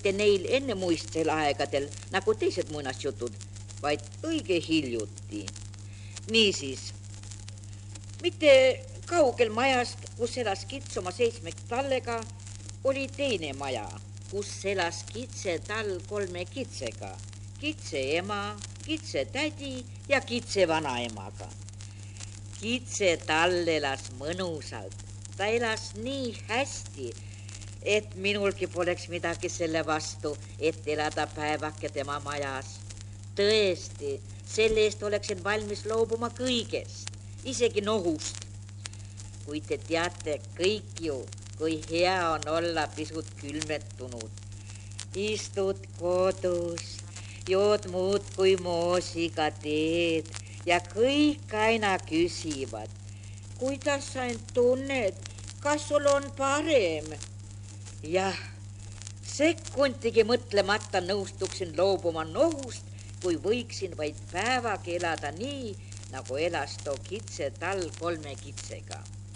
mitte neil ennemuistsel aegadel, nagu teised muinasjutud, vaid õige hiljuti. Niisiis, mitte kaugel majast, kus elas Kits oma 7 tallega, oli teine maja, kus elas Kitse tall 3 kitsega. Kitse ema, Kitse tädi ja Kitse vanaemaga. Kitse tall elas mõnusalt. Ta elas nii hästi, et minulgi poleks midagi selle vastu, et elada päevake tema majas. Tõesti, selle eest oleksin valmis loobuma kõigest, isegi nohust. Kuid te teate kõik ju, kui hea on olla pisut külmetunud. Istud kodus, jood muud kui moosiga teed ja kõik aina küsivad, kuidas sa end tunned, kas sul on parem? Jah, sekundigi mõtlemata nõustuksin loobuma nohust, kui võiksin vaid päevagi elada nii, nagu elas too Kitse tall 3 kitsega.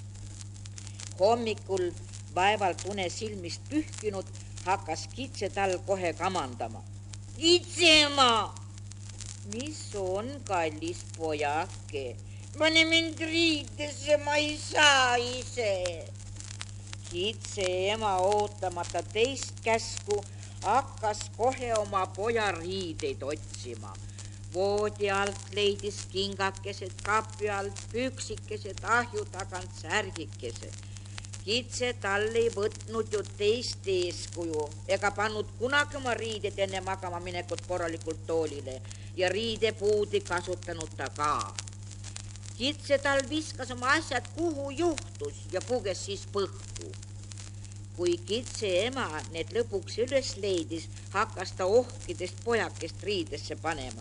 Hommikul vaevalt une silmist pühkinud, hakkas Kitse tall kohe kamandama. Kitse ema! Mis on, kallis pojake? Pane mind riidesse, ma ei saa ise. Kitse ema ootamata teist käsku hakkas kohe oma poja riideid otsima. Voodi alt leidis kingakesed, kapi alt püksikesed, ahju tagant särgikesed. Kitse tall ei võtnud ju teist eeskuju ega pannud kunagi oma riided enne magama minekut korralikult toolile ja riidepuudi kasutanud ta ka. Kitse tall viskas oma asjad kuhu juhtus ja puges siis põhku. Kui Kitse ema need lõpuks üles leidis, hakkas ta ohkidest pojakest riidesse panema.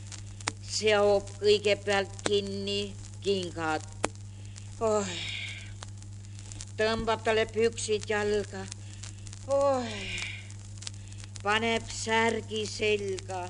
Seob kõigepealt kinni kingad. Tõmbab talle püksid jalga. Paneb särgi selga.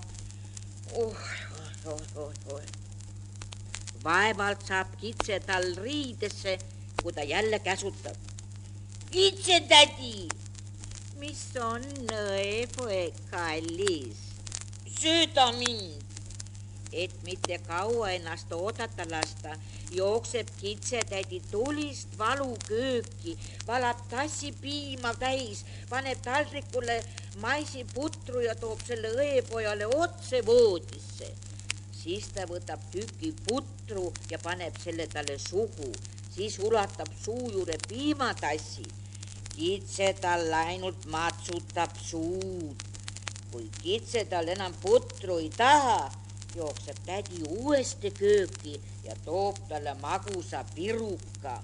Vaevalt saab Kitse tall riidesse, kui ta jälle käsutab. Kitse tädi! Mis on nõepoeg, kallis? Sööda mind! Et mitte kaua ennast oodata lasta, jookseb Kitse tädi tulist valukööki, valab tassi piima täis, paneb taldrikule maisiputru ja toob selle õepojale otse voodisse. Siis ta võtab tüki putru ja paneb selle talle suhu, siis ulatab suu juurde piimatassi. Kitse tal ainult matsutab suud. Kui Kitse tal enam putru ei taha, jookseb tädi uuesti kööki ja toob talle magusa piruka.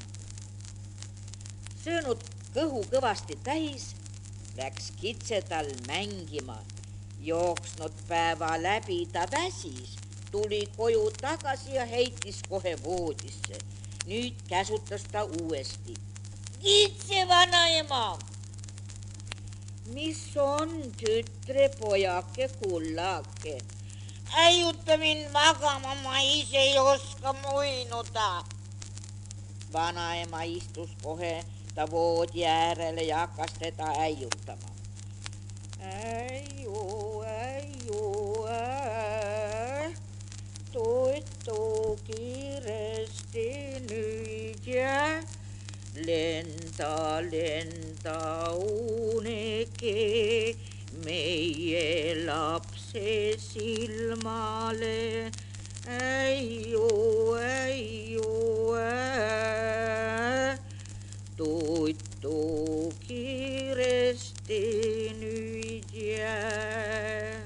Söönud kõhu kõvasti täis, läks Kitse tal mängima. Jooksnud päeva läbi ta väsis, tuli koju tagasi ja heitis kohe voodisse. Nüüd käsutas ta uuesti. Kitse vanaema! Mis on, tütre, pojake, kullake? Äiuta mind magama, ma ise ei oska muinuda. Vanaema istus kohe ta voodi äärele ja hakkas teda äiutama. Äiu, toitu kiiresti nüüd ja lenda uneke meie lapse silmale. Äiu, toitu kiiresti nüüd jää.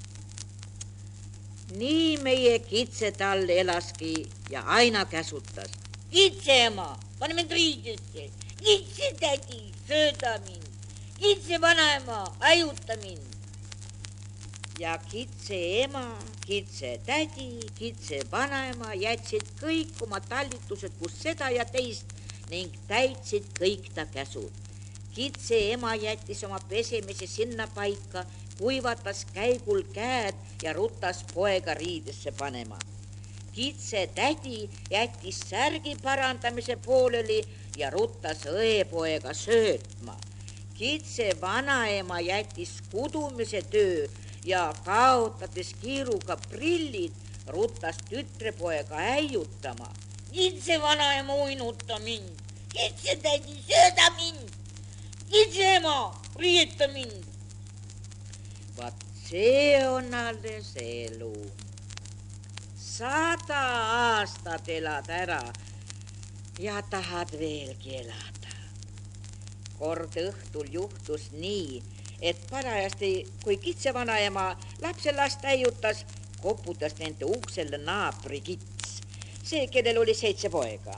Nii meie Kitse tall elaski ja aina käsutas. Kitse ema, pane mind riidesse. Kitse tädi, sööda mind. Kitse vanaema, äiuta mind. Ja Kitse ema, Kitse tädi, Kitse vanaema jätsid kõik oma tallitused, kus seda ja teist ning täitsid kõik ta käsud. Kitse ema jättis oma pesemise sinna paika, kuivatas käigul käed ja rutas poega riidesse panema. Kitse tädi jättis särgi parandamise pooleli ja rutas õepoega söötma. Kitse vanaema jättis kudumise töö ja kaotades kiiruga prillid, ruttas tütrepoega äiutama. Kitse vanaema uinuta mind, kitse tädi sööda mind, kitse ema riieta mind. Vaat see on alles elu. 100 aastat elad ära ja tahad veelgi elada. Kord õhtul juhtus nii, et parajasti, kui kitse vanaema lapselast äiutas, koputas nende uksele naabri kits, see, kellel oli 7 poega.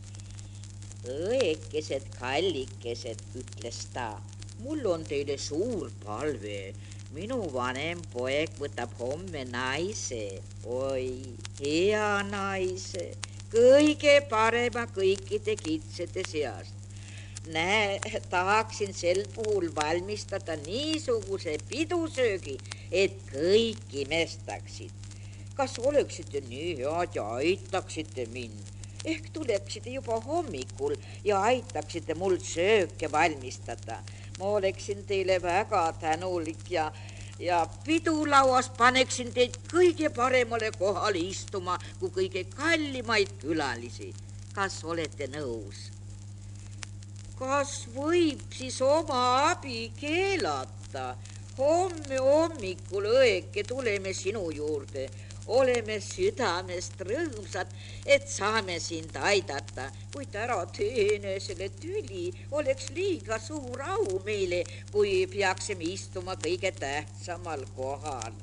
Õekesed, kallikesed, ütles ta, mul on teile suur palve. Minu vanem poeg võtab homme naise. Oi, hea naise, kõige parema kõikide kitsede seast. Näe, tahaksin sel puhul valmistada niisuguse pidusöögi, et kõik imestaksid. Kas oleksite nii head ja aitaksite mind? Ehk tuleksite juba hommikul ja aitaksite mul sööke valmistada. Ma oleksin teile väga tänulik ja pidulauas paneksin teid kõige paremale kohale istuma kui kõige kallimaid külalisi. Kas olete nõus? Kas võib siis oma abi keelata? Homme hommikul, õeke, tuleme sinu juurde. Oleme südamest rõõmsad, et saame sind aidata, kuid ära teene selle tüli. Oleks liiga suur au meile, kui peaksime istuma kõige tähtsamal kohal.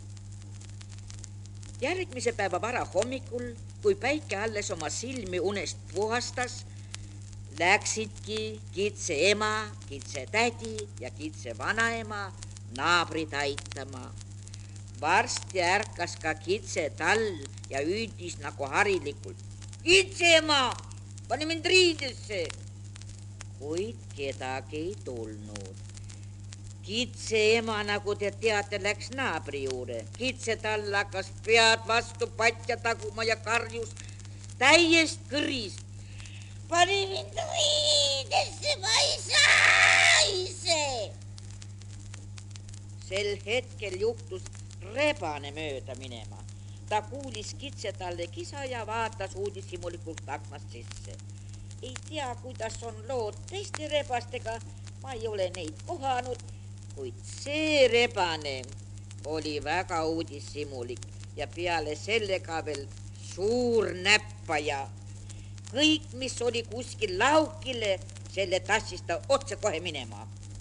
Järgmise päeva vara hommikul, kui päike alles oma silmi unest puhastas, läksidki kitse ema, kitse tädi ja kitse vanaema naabrid aitama. Varsti ärkas ka kitse tall ja hüüdis nagu harilikult. Kitse ema, pane mind riidesse. Kuid kedagi ei tulnud. Kitse ema, nagu te teate, läks naabri juurde. Kitse tall hakkas pead vastu patja taguma ja karjus täiest kõris. Pani mind riidesse, ma ei saa ise. Sel hetkel juhtus rebane mööda minema. Ta kuulis kitse talle kisa ja vaatas uudishimulikult aknast sisse. Ei tea, kuidas on lood teiste rebastega, ma ei ole neid kohanud, kuid see rebane oli väga uudishimulik ja peale sellega veel suur näppaja. Kõik, mis oli kuskil laukile, selle tassis ta otse kohe minema.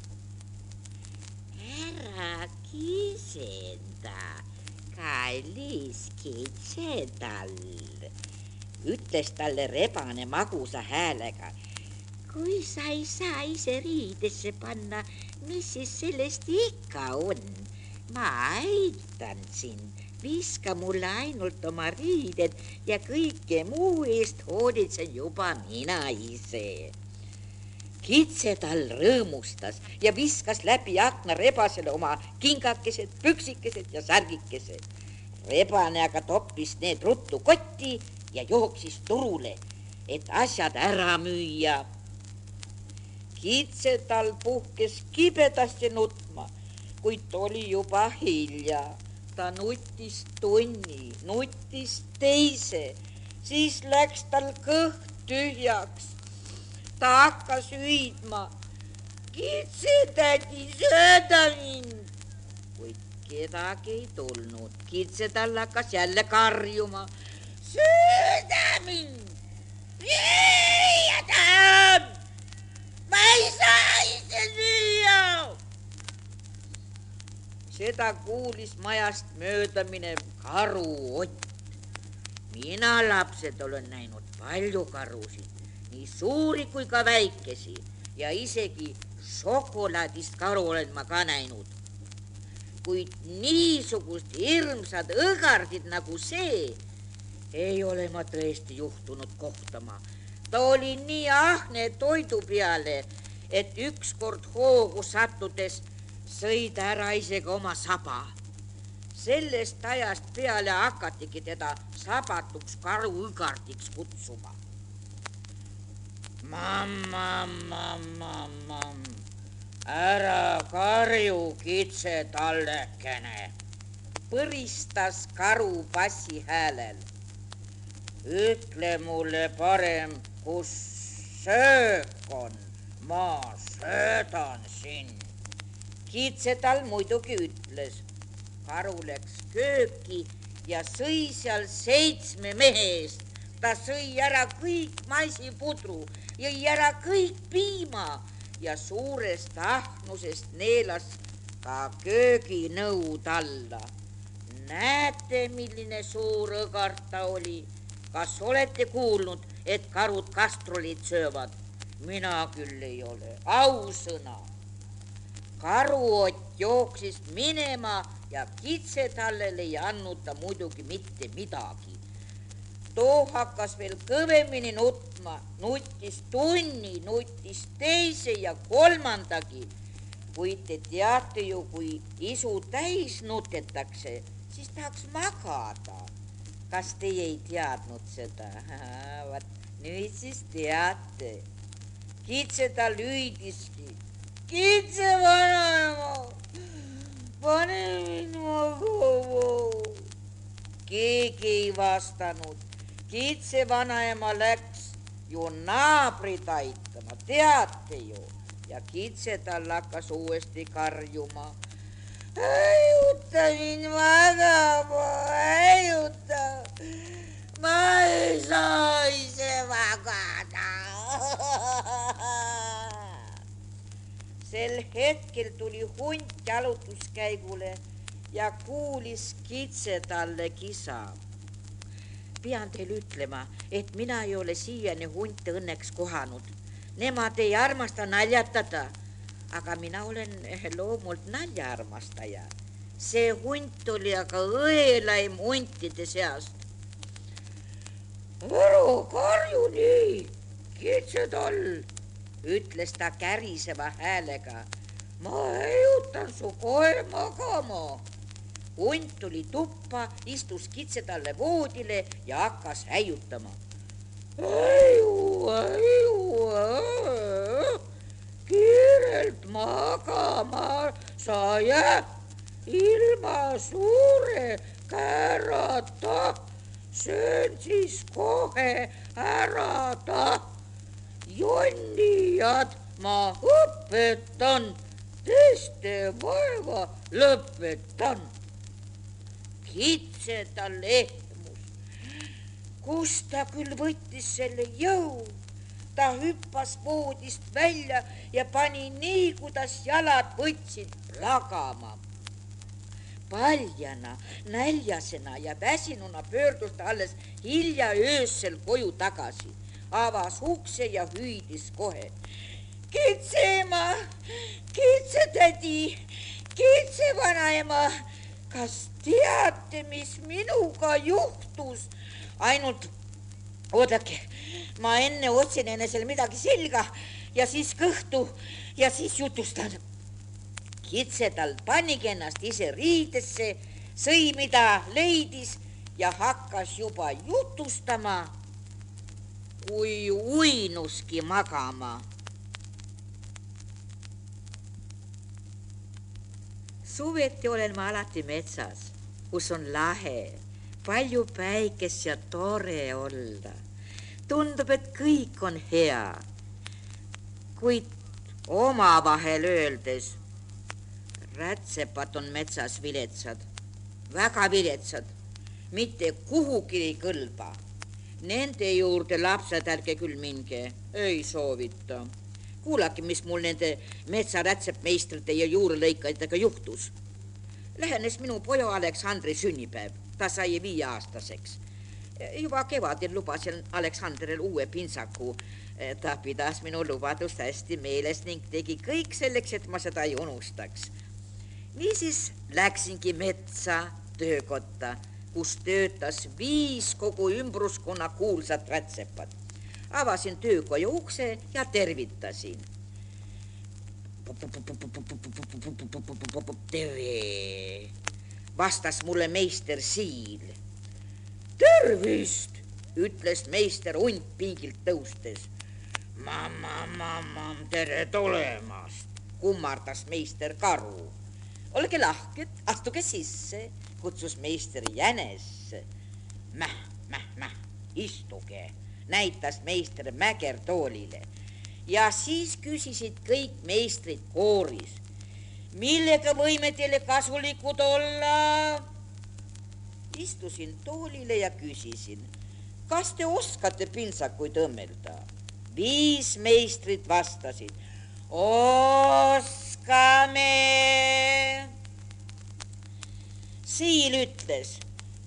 Ära kisenda, kallis kitsetall, ütles talle rebane magusa häälega. Kui sa ei saa ise riidesse panna, mis siis sellest ikka on? Ma aitan sind, viska mulle ainult oma riided ja kõike muu eest hoolitsen juba mina ise. Kitsetall rõõmustas ja viskas läbi akna rebasele oma kingakesed, püksikesed ja särgikesed. Rebane aga toppis need ruttu kotti ja jooksis turule, et asjad ära müüa. Kitsetall puhkes kibedasti nutma, kuid oli juba hilja. Ta nutis tunni, nutis teise, siis läks tal kõht tühjaks. Ta hakkas hüüdma, kitsetädi, sööda mind. Kuid kedagi ei tulnud. Kitsetall hakkas jälle karjuma, sööda mind, ja tahan, ma ei saa ise süüa. Seda kuulis majast mööda minev karu Ott. Mina, lapsed, olen näinud palju karusid, nii suuri kui ka väikesi ja isegi šokolaadist karu olen ma ka näinud. Kuid niisugust hirmsad õgardid nagu see ei ole ma tõesti juhtunud kohtama. Ta oli nii ahne toidu peale, et ükskord hoogu sattudes sõid ära isegi oma saba. Sellest ajast peale hakatigi teda sabatuks karuõgardiks kutsuma. Ära karju, kitse tallekene, põristas karu bassi häälel. ütle mulle parem, kus söök on, ma söödan sind. Kitsetall muidugi ütles. Karu läks kööki ja sõi seal 7 mehe eest. Ta sõi ära kõik maisipudru, jõi ära kõik piima ja suurest ahnusest neelas ka kööginõud alla. Näete, milline suur õgar ta oli. Kas olete kuulnud, et karud kastrolid söövad? Mina küll ei ole, ausõna. Karuott jooksis minema ja kitsetallele ei andnud ta muidugi mitte midagi. Too hakkas veel kõvemini nutma, nutis tunni, nutis teise ja kolmandagi. Kui te teate ju, kui isu täis nutetakse, siis tahaks magada. Kas teie ei teadnud seda? Vaat nüüd siis teate. Kitsetall hüüdiski. Kitse vanaema, pane mind magama. Keegi ei vastanud. Kitse vanaema läks ju naabrit aitama, teate ju. Ja kitsetall hakkas uuesti karjuma. Äiuta mind magama, äiuta. Ma ei saa ise magada. Sel hetkel tuli hunt jalutuskäigule ja kuulis kitsetalle kisa. Pean teil ütlema, et mina ei ole siiani hunte õnneks kohanud. Nemad ei armasta naljatada, aga mina olen loomult naljaarmastaja. See hunt oli aga õelaim huntide seast. Ära karju nii, kitsetall, ütles ta käriseva häälega. Ma äiutan su kohe magama. Hunt tuli tuppa, istus kitsetalle voodile ja hakkas äiutama. Äiu, kiirelt magama sa jääd ilma suure kärata. Söön siis kohe ära ta. Jonnijad ma õpetan, teiste vaeva lõpetan. Kitsetall ehmus. Kust ta küll võttis selle jõu? Ta hüppas voodist välja ja pani nii, kuidas jalad võtsid plagama. Paljana, näljasena ja väsinuna pöördus ta alles hilja öösel koju tagasi. Avas ukse ja hüüdis kohe. Kitseema, kitsetädi, kitsevanaema, kas teate, mis minuga juhtus? Ainult, oodake, ma enne otsin enesele midagi selga ja siis kõhtu ja siis jutustan. Kitsetall panigi ennast ise riidesse, sõi mida leidis ja hakkas juba jutustama, kui uinuski magama. Suveti olen ma alati metsas, kus on lahe, palju päikest ja tore olla. Tundub, et kõik on hea, kuid omavahel öeldes rätsepad on metsas viletsad, väga viletsad, mitte kuhugi ei kõlba. Nende juurde lapsed ärge küll minge, ei soovita. Kuulake, mis mul nende metsarätsepmeistrite ja juurelõikajatega juhtus. Lähenes minu poja Aleksandri sünnipäev, ta sai 5-aastaseks. Juba kevadel lubasin Aleksandril uue pintsaku. Ta pidas minu lubadust hästi meeles ning tegi kõik selleks, et ma seda ei unustaks. Niisiis läksingi metsa töökotta, kus töötas 5 kogu ümbruskonna kuulsat rätsepat. Avasin töökoja ukse ja tervitasin. Tere, vastas mulle meister Siil. Tervist, ütles meister hunt pingilt tõustes. Mamma, tere tulemast. kummardas meister Karu. Olge lahked, astuge sisse, kutsus meister Jänes. Mäh, istuge, näitas meister Mäger toolile. Ja siis küsisid kõik meistrid kooris. Millega võime teile kasulikud olla? Istusin toolile ja küsisin, kas te oskate pintsakuid õmmelda? 5 meistrit vastasid, oskame. Siil ütles,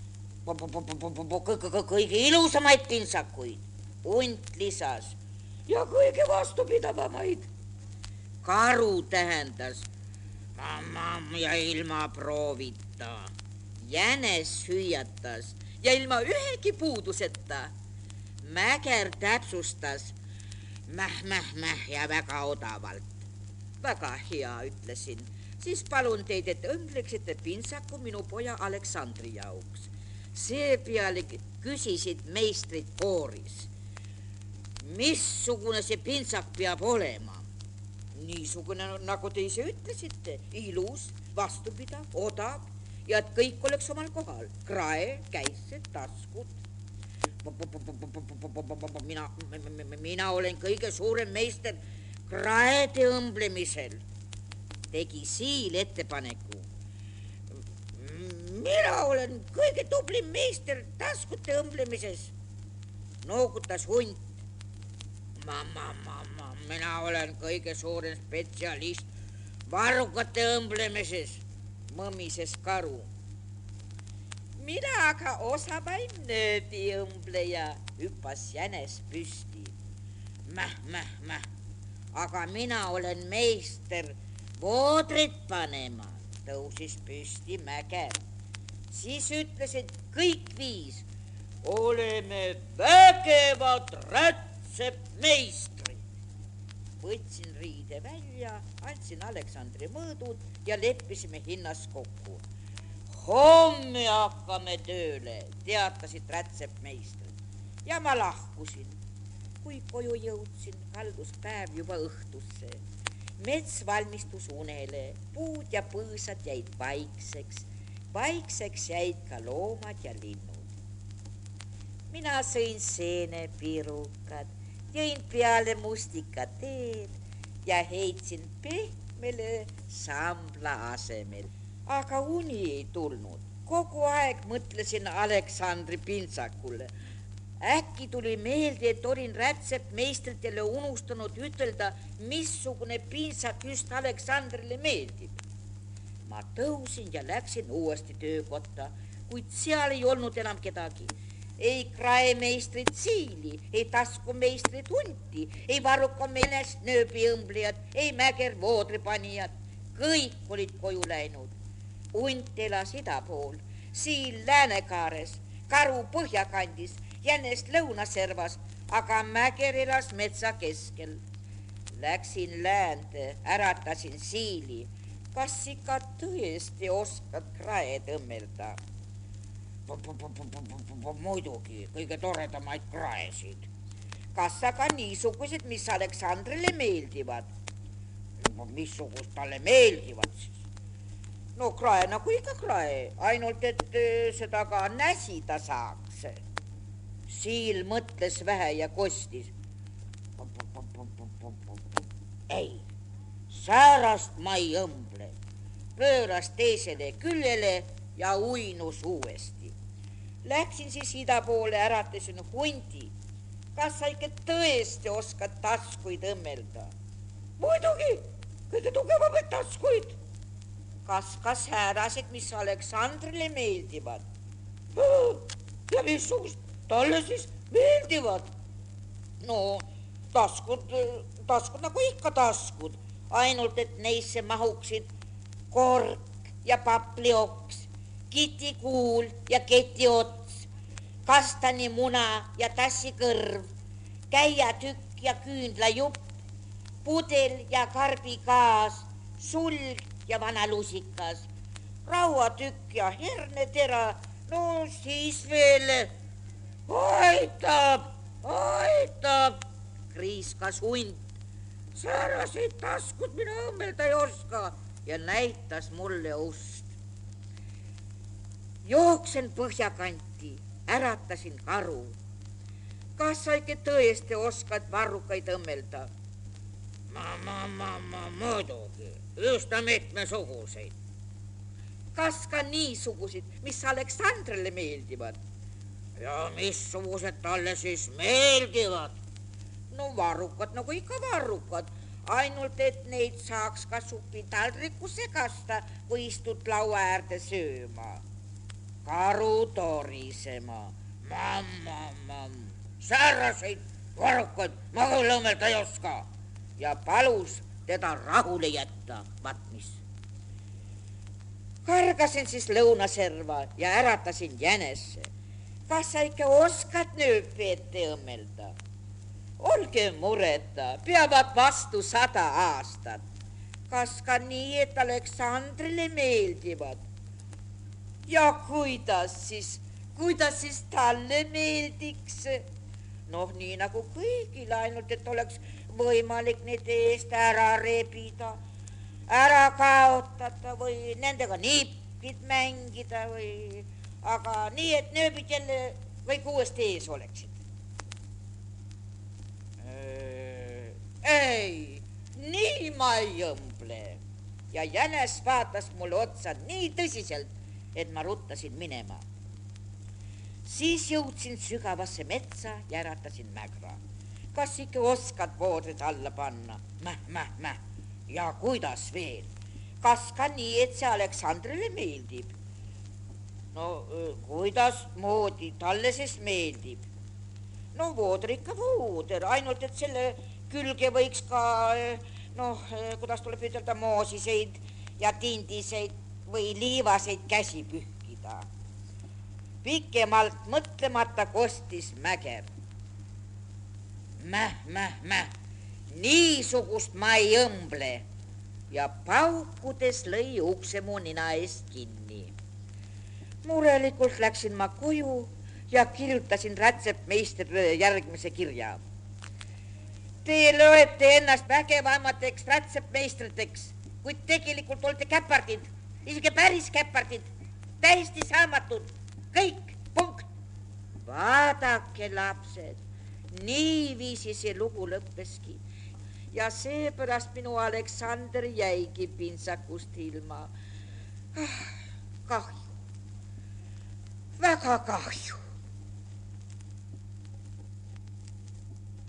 kõige ilusamaid pintsakuid. Unt lisas, ja kõige vastupidavamaid. Karu tähendas, ja ilma proovita. Jänes hüüatas ja ilma ühegi puuduseta. Mäger täpsustas, mäh ja väga odavalt. Väga hea, ütlesin. Siis palun teid, et õmbleksite pintsaku minu poja Aleksandri jaoks. Seepeale küsisid meistrid kooris. Missugune see pintsak peab olema? Niisugune, nagu te ise ütlesite, ilus, vastupidav, odav ja et kõik oleks omal kohal. Krae, käised, taskud. Mina olen kõige suurem meister kraede õmblemisel. Tegi Siil ettepaneku. Mina olen kõige tublim meister taskute õmblemises. Noogutas Hunt. Mina olen kõige suurem spetsialist varrukate õmblemises, mõmises Karu. Mina aga osavaim nööbiõmbleja, hüppas Jänes püsti. Mäh, aga mina olen meister voodrit panema, tõusis püsti Mäger. Siis ütlesid kõik 5, oleme vägevad rätsepmeistrid. Võtsin riide välja, andsin Aleksandri mõõdud ja leppisime hinnas kokku. Homme hakkame tööle, teatasid rätsepmeistrid. Ja ma lahkusin. Kui koju jõudsin, kaldus päev juba õhtusse. Mets valmistus unele, puud ja põõsad jäid vaikseks. Vaikseks jäid ka loomad ja linnud. Mina sõin seenepirukad, jõin peale mustika teed ja heitsin pehmele sambla asemel. Aga uni ei tulnud. Kogu aeg mõtlesin Aleksandri pintsakule. Äkki tuli meelde, et olin rätsepmeistritele unustanud ütelda, missugune pintsak just Aleksandrile meeldib. Ma tõusin ja läksin uuesti töökotta, kuid seal ei olnud enam kedagi. Ei kraemeistrit Siili, ei taskumeistrit Hunti, ei varrukamenes nööbiõmblejad, ei Mäger voodripanijad. Kõik olid koju läinud. Hunt elas ida pool, Siil läänekaares, Karu põhjakandis, Jänes lõunaservas, aga Mäger elas metsa keskel. Läksin läände, äratasin Siili. Kas ikka tõesti oskad kraed õmmelda? Muidugi, kõige toredamaid kraesid. Kas aga niisugused, mis Aleksandrile meeldivad? Missugust talle meeldivad siis? No krae nagu ikka krae, ainult et seda ka näsida saaks. Siil mõtles vähe ja kostis. Ei, säärast ma ei õmble. Pööras teisele küljele ja uinus uuesti. Läksin siis ida poole, äratasin Hunti. Kas sa ikka tõesti oskad taskuid õmmelda? Muidugi, kõige tugevamaid taskuid. Kas häärasid, mis Aleksandrile meeldivad? Ja missugust talle siis meeldivad? No, taskud nagu ikka taskud, ainult et neisse mahuksid kork ja paplioks, kitikuul ja ketiots, kastanimuna ja tassikõrv, käiatükk ja küünlajupp, pudel ja karbikaas, sulg ja vana lusikas, rauatükk ja hernetera, no siis veel aitab, kriiskas Hunt. Sääraseid taskud mina õmmelda ei oska ja näitas mulle ust. Jooksen põhjakanti, äratasin karu. Kas sa ikka tõesti oskad varrukaid õmmelda? Ma muidugi, üsna mitmesuguseid. Kas ka niisuguseid, mis Aleksandrile meeldivad? Ja missugused talle siis meeldivad? No varrukad nagu ikka varrukad, ainult et neid saaks ka supitaldriku segasta või istud laua äärde sööma. Karu torisema. Sääraseid varrukaid ma küll õmmelda ei oska. Ja palus teda rahule jätta, vaat mis. Kargasin siis lõunaserva ja äratasin jänesse. Kas sa ikka oskad nööpi ette õmmelda? Olge mureta, peavad vastu 100 aastat. Kas ka nii, et Aleksandrile meeldivad? Ja kuidas siis talle meeldiks? Noh, nii nagu kõigile, ainult et oleks võimalik neid eest ära rebida, ära kaotada või nendega niipid mängida või... Aga nii, et nööbid jälle või uuesti ees oleksid. Ei, nii ma ei õmble. Ja jänes vaatas mulle otsa nii tõsiselt, et ma ruttasin minema. Siis jõudsin sügavasse metsa ja äratasin Mägra. Kas ikka oskad voodrid alla panna? Mäh. Ja kuidas veel? Kas ka nii, et see Aleksandrile meeldib? No kuidas moodi talle siis meeldib? No vooder ikka vooder, ainult et selle külge võiks ka, kuidas tuleb ütelda, moosiseid ja tindiseid või liivaseid käsi pühkida. Pikemalt mõtlemata kostis Mäger. Mäh. Niisugust ma ei õmble ja paukudes lõi ukse mu nina eest kinni. Murelikult läksin ma koju ja kirjutasin rätsepmeistrile järgmise kirja. Te loete ennast vägevamateks rätsepmeistriteks, kuid tegelikult olete käpardid, isegi päris käpardid, täiesti saamatud, kõik, punkt. Vaadake, lapsed, niiviisi see lugu lõppeski ja seepärast minu Aleksander jäigi pintsakust ilma. Kahju. Väga kahju.